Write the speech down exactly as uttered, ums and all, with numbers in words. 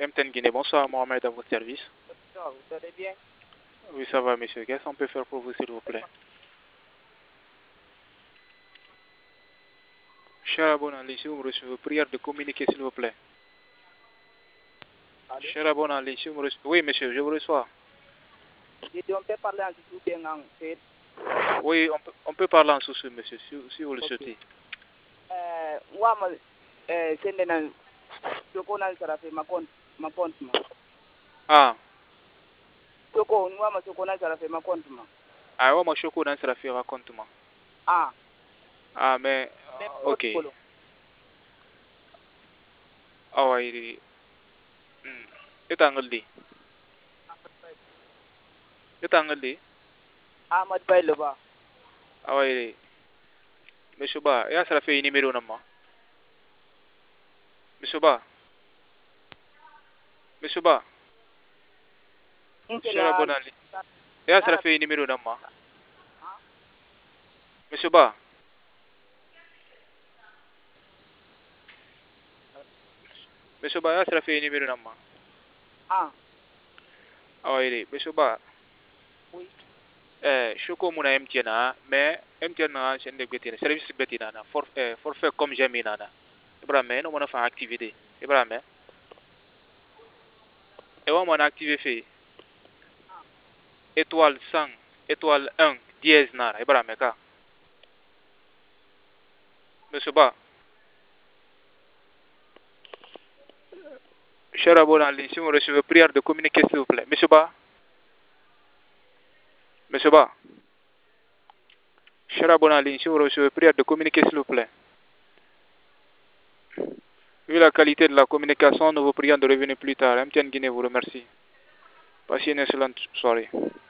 M T N Guinée, bonsoir, Mohamed à votre service. Bonsoir, vous allez bien? Oui, ça va, monsieur. Qu'est-ce qu'on peut faire pour vous, s'il vous plaît? Cher abonné, si vous me recevez, prière de communiquer, s'il vous plaît. Allô? Cher abonné, si vous me recevez. Oui, monsieur, je vous reçois. J'ai dit, on peut parler en dessous bien en fait. Oui, on peut, on peut parler en sous monsieur, si, si vous le Ok. souhaitez. Euh, moi, euh, c'est un Soko nan sarafe ma compte, ma compte ma. Ah, Soko, moi, ma Soko nan sarafe ma compte ma. ah, ouais, moi, je suis au courant, ça fait raconte-moi. Ah, Ah, mais, même euh, autre ok. polo. Ah, ouais, hmm. Ita ngaldi. Ita ngaldi. Ahmad Bay le ba. Ah, ouais, monsieur Ba, ya ça fait numéro nama. Monsieur Ba, monsieur Ba, cher Intena, abonné. Ya ça nana, fait numéro nama. Monsieur Ba, monsieur Ba, ya ça fait numéro nama. ah, Ah, ouais, monsieur Ba. oui. Eh, shoko muna M T N na, mais M T N na c'est une bêtise, service bêtise na, for, eh, forfait comme jamais na na. Ibrahim, non, on a fait activité. Ibrahim, et on a activé fait étoile cent, étoile un, dièse na, Ibrahim, ka. Monsieur Ba, cher abonné en ligne, si vous recevez prière de communiquer s'il vous plaît. Monsieur Ba, monsieur Ba, cher abonné en ligne, si vous recevez prière de communiquer s'il vous plaît. Vu la qualité de la communication, nous vous prions de revenir plus tard. M T N Guinée vous remercie. Passez une excellente soirée.